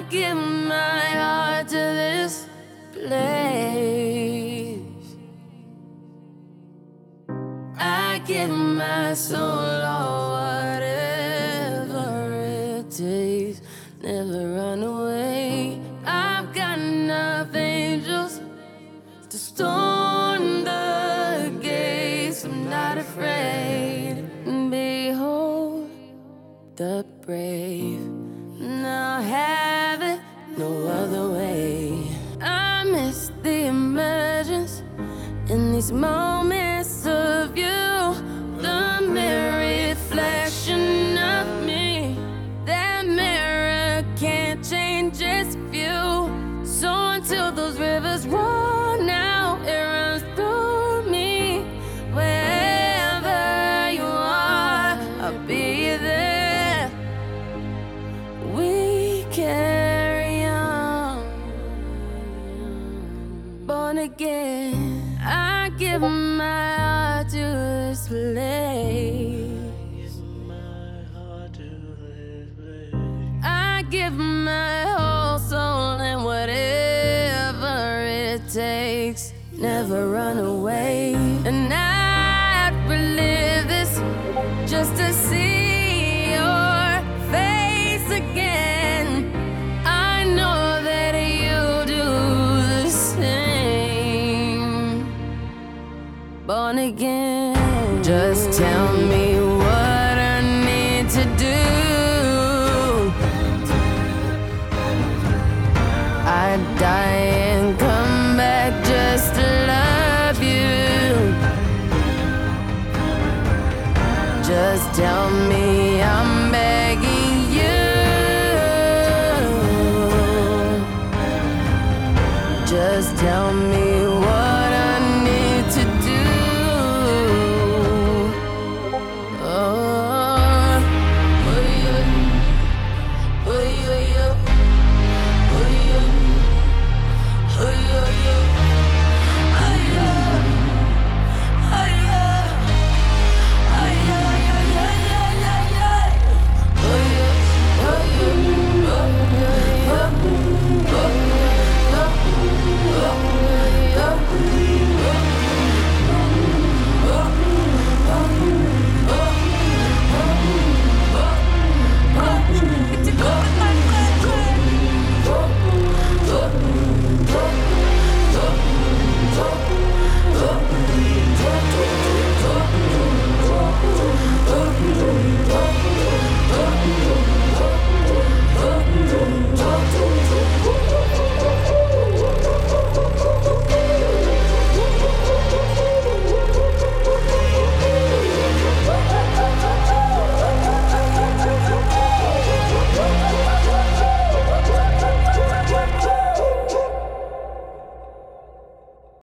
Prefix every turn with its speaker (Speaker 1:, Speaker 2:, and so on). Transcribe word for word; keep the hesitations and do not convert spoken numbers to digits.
Speaker 1: give my heart to this place. I give my soul or whatever it takes. Never run away. I've got enough angels to storm the gates. I'm not afraid. Behold the brave. Now have it no other way. I miss the emergence in these moments of you. The mirror reflection of me. That mirror can't change its view. So until those rivers run out, it runs through me. Wherever you are, I'll be there. We carry on. Born again, I give my heart to this place. I give my whole soul and whatever it takes. Never run away. And I'd relive this just to see your face again. I know that you do the same. Born again. Just tell me what I need to do. I'd die and come back just to love you. Just tell me, I'm begging you. Just tell